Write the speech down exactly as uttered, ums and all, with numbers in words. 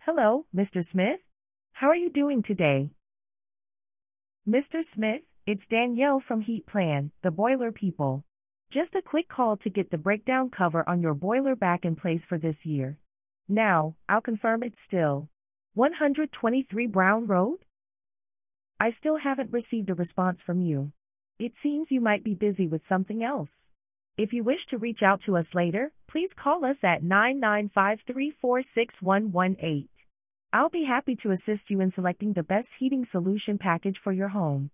Hello, Mister Smith. How are you doing today? Mister Smith, it's Danielle from Heat Plan, the boiler people. Just a quick call to get the breakdown cover on your boiler back in place for this year. Now, I'll confirm it's still one twenty-three Brown Road? I still haven't received a response from you. It seems you might be busy with something else. If you wish to reach out to us later, please call us at nine nine five three four six one one eight. I'll be happy to assist you in selecting the best heating solution package for your home.